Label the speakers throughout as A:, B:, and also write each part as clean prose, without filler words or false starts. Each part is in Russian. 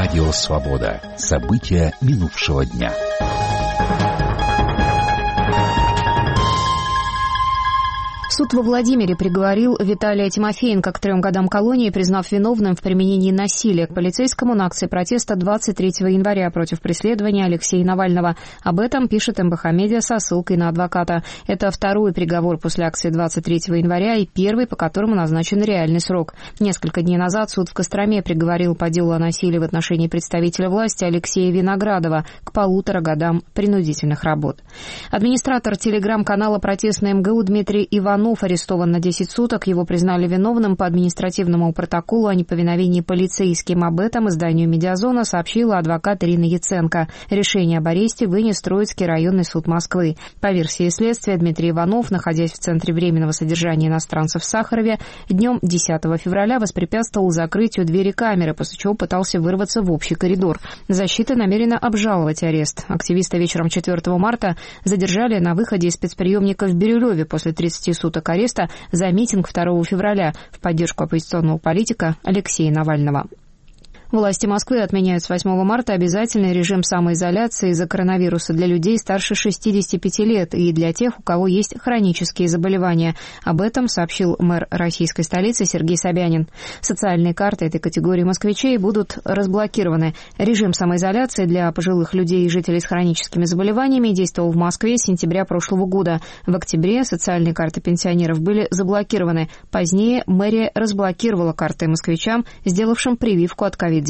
A: Радио «Свобода». События минувшего дня.
B: Суд во Владимире приговорил Виталия Тимофеенко к 3 годам колонии, признав виновным в применении насилия к полицейскому на акции протеста 23 января против преследования Алексея Навального. Об этом пишет МБХ Медиа со ссылкой на адвоката. Это второй приговор после акции 23 января и первый, по которому назначен реальный срок. Несколько дней назад суд в Костроме приговорил по делу о насилии в отношении представителя власти Алексея Виноградова к 1,5 годам принудительных работ. Администратор телеграм-канала «Протестный МГУ» Дмитрий Иванов арестован на 10 суток. Его признали виновным по административному протоколу о неповиновении полицейским. Об этом изданию «Медиазона» сообщила адвокат Ирина Яценко. Решение об аресте вынес Троицкий районный суд Москвы. По версии следствия, Дмитрий Иванов, находясь в Центре временного содержания иностранцев в Сахарове, днем 10 февраля воспрепятствовал закрытию двери камеры, после чего пытался вырваться в общий коридор. Защита намерена обжаловать арест. Активиста вечером 4 марта задержали на выходе из спецприемника в Бирюлеве после 30 суток ареста за митинг 2 февраля в поддержку оппозиционного политика Алексея Навального. Власти Москвы отменяют с 8 марта обязательный режим самоизоляции из-за коронавируса для людей старше 65 лет и для тех, у кого есть хронические заболевания. Об этом сообщил мэр российской столицы Сергей Собянин. Социальные карты этой категории москвичей будут разблокированы. Режим самоизоляции для пожилых людей и жителей с хроническими заболеваниями действовал в Москве с сентября прошлого года. В октябре социальные карты пенсионеров были заблокированы. Позднее мэрия разблокировала карты москвичам, сделавшим прививку от COVID-19.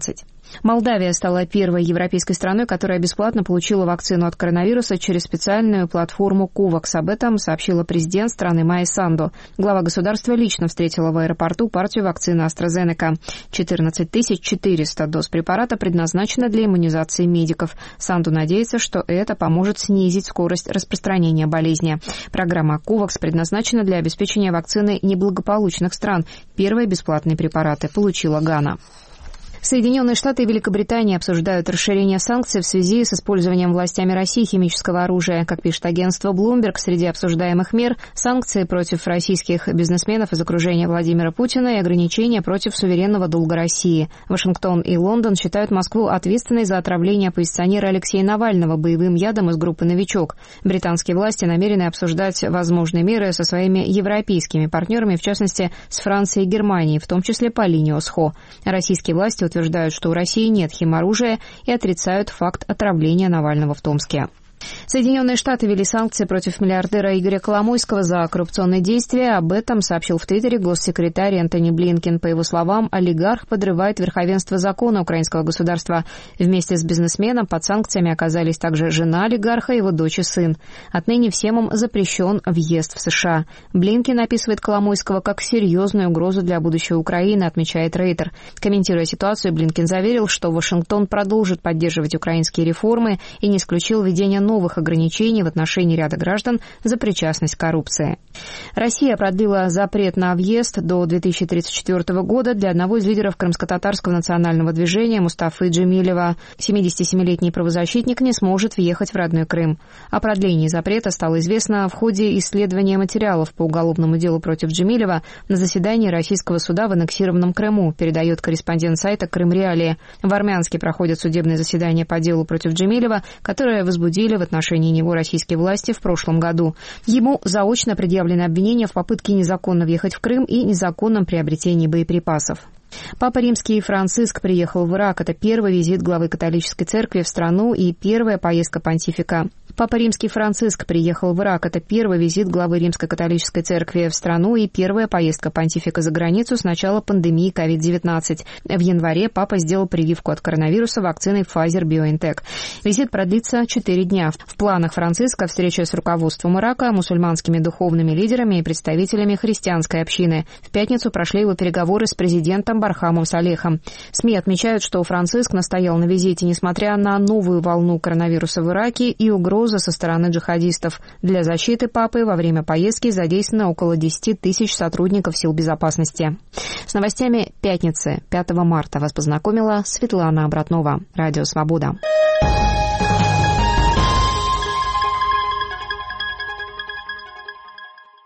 B: Молдавия стала первой европейской страной, которая бесплатно получила вакцину от коронавируса через специальную платформу COVAX. Об этом сообщила президент страны Майя Санду. Глава государства лично встретила в аэропорту партию вакцины AstraZeneca. 14 400 доз препарата предназначено для иммунизации медиков. Санду надеется, что это поможет снизить скорость распространения болезни. Программа COVAX предназначена для обеспечения вакцины неблагополучных стран. Первые бесплатные препараты получила Гана. Соединенные Штаты и Великобритания обсуждают расширение санкций в связи с использованием властями России химического оружия. Как пишет агентство Bloomberg, среди обсуждаемых мер – санкции против российских бизнесменов из окружения Владимира Путина и ограничения против суверенного долга России. Вашингтон и Лондон считают Москву ответственной за отравление оппозиционера Алексея Навального боевым ядом из группы «Новичок». Британские власти намерены обсуждать возможные меры со своими европейскими партнерами, в частности, с Францией и Германией, в том числе по линии ОСХО. Российские власти утверждают, что у России нет химоружия и отрицают факт отравления Навального в Томске. Соединенные Штаты ввели санкции против миллиардера Игоря Коломойского за коррупционные действия. Об этом сообщил в Твиттере госсекретарь Энтони Блинкен. По его словам, олигарх подрывает верховенство закона украинского государства. Вместе с бизнесменом под санкциями оказались также жена олигарха, его дочь и сын. Отныне всем им запрещен въезд в США. Блинкен описывает Коломойского как серьезную угрозу для будущего Украины, отмечает Рейтер. Комментируя ситуацию, Блинкен заверил, что Вашингтон продолжит поддерживать украинские реформы и не исключил введение новых ограничений в отношении ряда граждан за причастность к коррупции. Россия продлила запрет на въезд до 2034 года для одного из лидеров крымско-татарского национального движения Мустафы Джемилева. 77-летний правозащитник не сможет въехать в родной Крым. О продлении запрета стало известно в ходе исследования материалов по уголовному делу против Джемилева на заседании российского суда в аннексированном Крыму, передает корреспондент сайта «Крым-Реалии». В Армянске проходят судебные заседания по делу против Джемилева, которые возбудили в отношении него российские власти в прошлом году. Ему заочно предъявлены обвинения в попытке незаконно въехать в Крым и незаконном приобретении боеприпасов. Папа Римский Франциск приехал в Ирак. Это первый визит главы католической церкви в страну и первая поездка понтифика. Папа Римский Франциск приехал в Ирак. Это первый визит главы Римской католической церкви в страну и первая поездка понтифика за границу с начала пандемии COVID-19. В январе папа сделал прививку от коронавируса вакциной Pfizer-BioNTech. Визит продлится 4 дня. В планах Франциска встреча с руководством Ирака, мусульманскими духовными лидерами и представителями христианской общины. В пятницу прошли его переговоры с президентом Бархамом Салехом. СМИ отмечают, что Франциск настоял на визите, несмотря на новую волну коронавируса в Ираке и угрозы со стороны джихадистов. Для защиты папы во время поездки задействовано около 10 тысяч сотрудников сил безопасности. С новостями пятницы, 5 марта, вас познакомила Светлана Обратнова. Радио «Свобода».